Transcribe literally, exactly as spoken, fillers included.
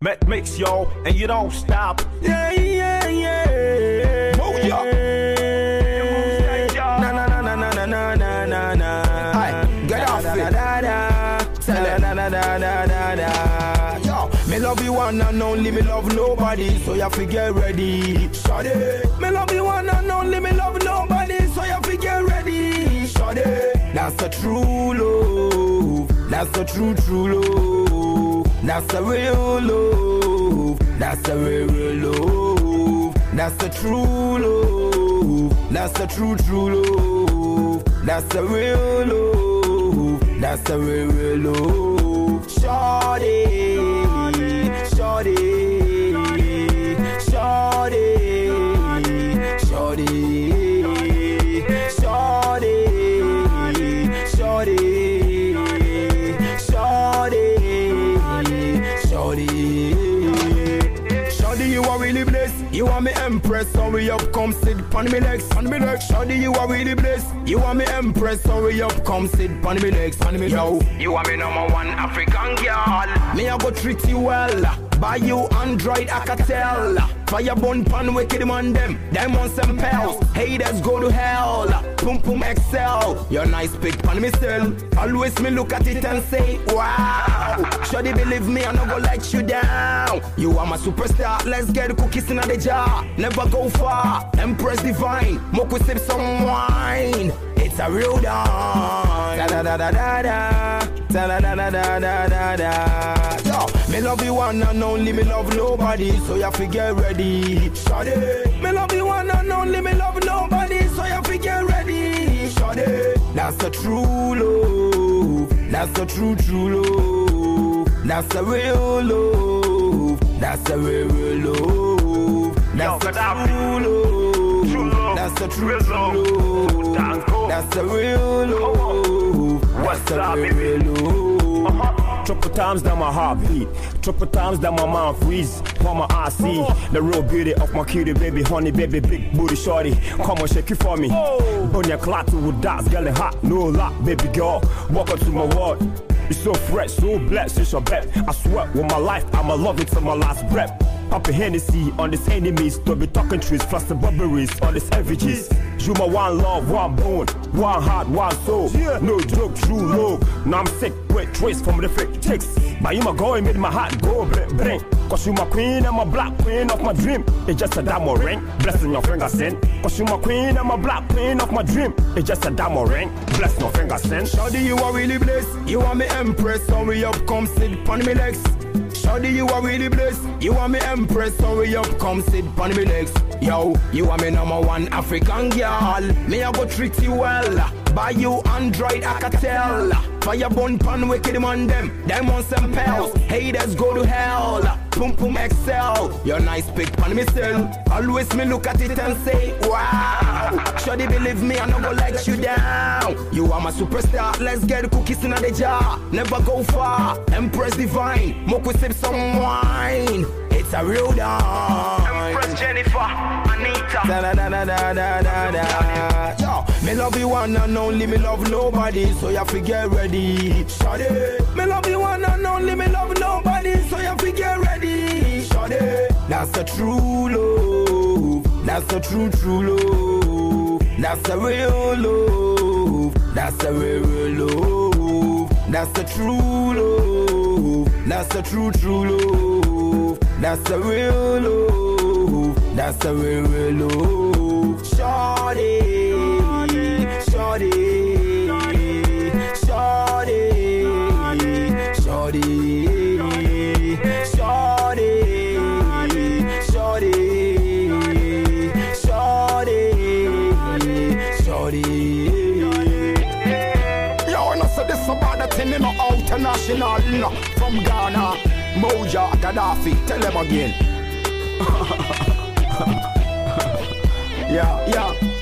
Met mix, yo, and you don't stop. Yeah, yeah, yeah. Oh, yeah. Na na na na na na na na na na. Aye, get off it. Da da da da da da da da. Yo, me love you one and only, me love nobody, so you have to get ready. Shawty, me love you one and only, me love nobody, so you have to get ready. Shawty, that's a true love. That's a true, true love. That's a real love. That's a real, real love. That's a true love. That's a true, true love. That's a real love. That's a real, real love. Shawty, shawty, shawty, shawty, shawty, shawty, shawty, shawty, you are really blessed. You are me empress, so we up, come sit pon me legs, pon me legs. Shawty, you are really blessed. You are me empress, so we up, come sit pon me legs, pon me legs. Yo, you are me number one African girl. Me I go treat you well. Buy you Android, I can tell. Fire bun pan wicked man them. Them on some pals. Haters go to hell. Pum pum excel. Your nice pic pan me still. Always me look at it and say, wow. Shawty believe me, I no go let you down. You are my superstar. Let's get the cookies in the jar. Never go far. Empress divine. Moku sip some wine. It's a real dance. Da da da da da da. Da da da da da da da da. Yo, me love you one and only, me love nobody, so you have to get ready. Shawty, me love you one and only, me love nobody, so you have to get ready. Shawty, that's a true love. That's a true, true love. That's a real love. That's a real, real love. That's a true love. That's a true, true love. That's a real love. That's a real, real love. Triple times down my heartbeat, triple times down my mind freeze. While my eyes see the real beauty of my cutie baby, honey baby, big booty shorty. Come on, shake it for me. Burn your clot with dots, girl hot, no lock, baby girl. Welcome to my world. It's so fresh, so blessed, it's your bet. I swear, with my life, I'ma love it till my last breath. Papa Hennessy on these enemies, don't be talking trees, plus the burberries on these effigies. You my one love, one bone, one heart, one soul. Yeah. No joke, true love. Now I'm sick with trace from the fake chicks. But you my go and made my heart go bring, bring. Cause you my queen and my black queen of my dream. It's just a diamond ring, blessing your finger sin. Cause you my queen and my black queen of my dream. It's just a diamond ring, blessing your finger sin. Shawty, you are really blessed. You are me empress, so we up, come sit pon me legs. Shawty, you are really blessed. You are me empress, so we up, come sit pon me legs. Yo, you are me number one African girl. Me I go treat you well. Buy you Android, I can tell. Fire bun pan wicked man them. Them on some pals. Haters go to hell. Pum pum excel. Your nice pic pan me still. Always me look at it and say, wow. Shawty believe me, I no go let you down. You are my superstar. Let's get the cookies in the jar. Never go far. Empress divine. Moku sip some wine. It's a real dance. Empress Jennifer, Anita. Da da da da da da da da. Yo, me love you one and only, me love nobody, so you have to get ready. Shawty, me love you one and only, me love nobody, so you have to get ready. Shawty, that's a true love. That's a true, true love. That's a real love. That's a real, real love. That's a true love. That's a true, true love. That's a real love. That's a real, real love. Shawty, shawty, shawty, shawty, shawty, shawty, shawty, shawty. Yo, and I said this about the thing, you know, international, you know, from Ghana. Moja, Gaddafi, tell them again. Yeah, yeah.